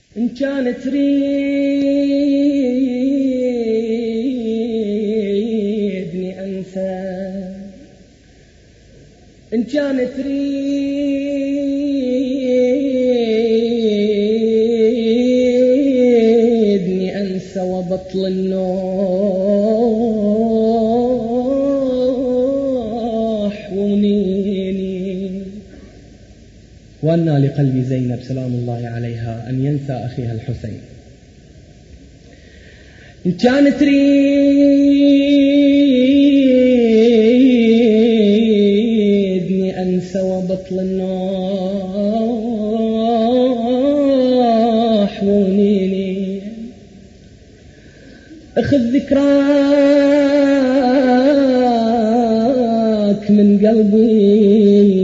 إن كانت تريدني أنسى، إن كانت تريدني أنسى وبطل النوح ونيني. وأنى لقلب زينب سلام الله عليها أن ينسى أخيها الحسين. إن كانت تريدني أنسى وبطل النوح ونيني، أخذ ذكراك من قلبي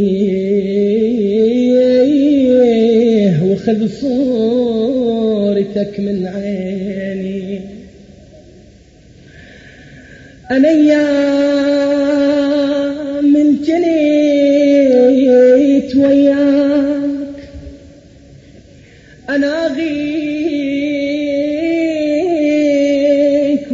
وخذ صورتك من عيني. أنا أيام من جنيت وياك أناغيك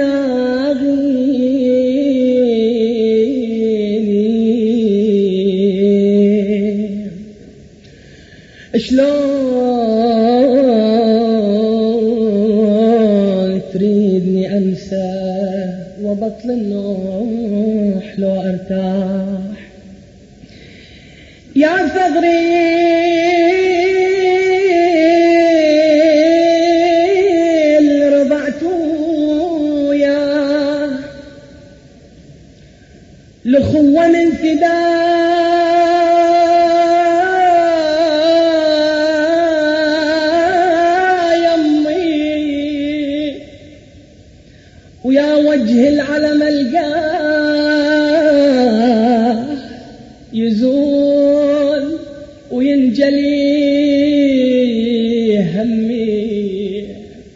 وتناغيني، شلون تريدني أنسى وبطل النوح لو أرتاح. يا ثغري اللي رضعت وياه لخوة من ويا وجه العلم القاه يزول وينجلي همي،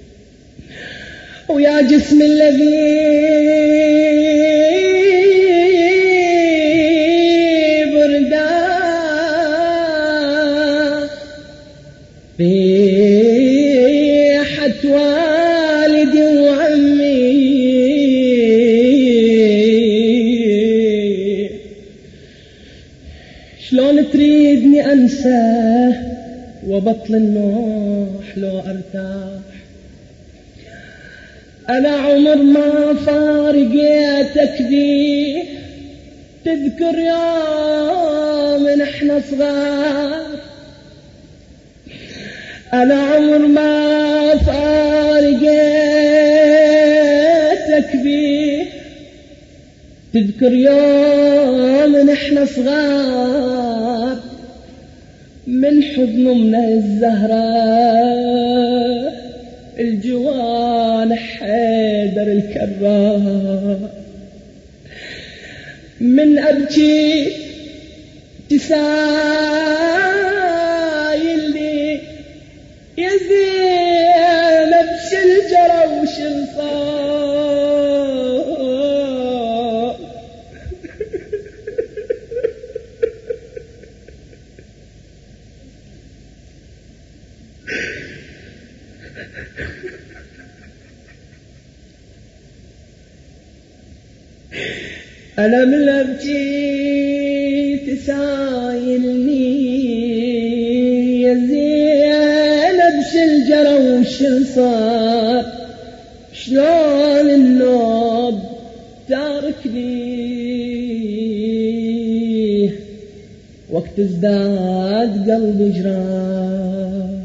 ويا جسم الذي برداه ريحة والدي وعمي. شلون تريدني أنسى وبطل النوح لو أرتاح. أنا عمر ما فارقيتك بيه، تذكر يوم احنا صغار. أنا عمر ما فارقيتك بيه، تذكر يوم احنا صغار. من حضن من الزهراء الجوان حيدر الكرار، من أبكي تسايلني يا زينب شلجرة وشلصار. أنا من أبكي تسايلني يا زينب شلجرة وشلصار. شلون النوب تاركني وقت ازداد قلبي جراح.